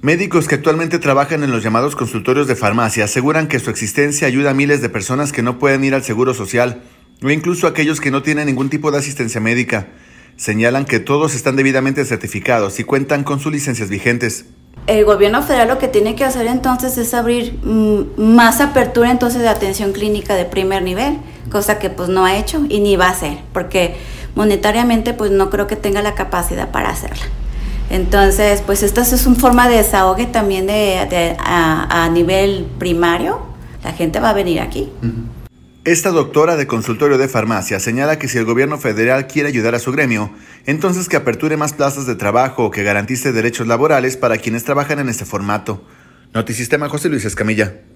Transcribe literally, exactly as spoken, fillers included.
Médicos que actualmente trabajan en los llamados consultorios de farmacia aseguran que su existencia ayuda a miles de personas que no pueden ir al Seguro Social, o incluso a aquellos que no tienen ningún tipo de asistencia médica. Señalan que todos están debidamente certificados y cuentan con sus licencias vigentes. El gobierno federal lo que tiene que hacer entonces es abrir mm, más apertura entonces de atención clínica de primer nivel, cosa que pues no ha hecho y ni va a hacer, porque monetariamente pues no creo que tenga la capacidad para hacerla. Entonces, pues esta es una forma de desahogue también de, de a, a nivel primario. La gente va a venir aquí. Esta doctora de consultorio de farmacia señala que si el gobierno federal quiere ayudar a su gremio, entonces que aperture más plazas de trabajo o que garantice derechos laborales para quienes trabajan en este formato. Notisistema, José Luis Escamilla.